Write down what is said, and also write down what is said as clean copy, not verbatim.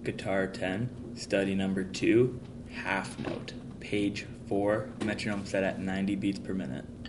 Guitar 10, study number 2, half note, page 4, metronome set at 90 beats per minute.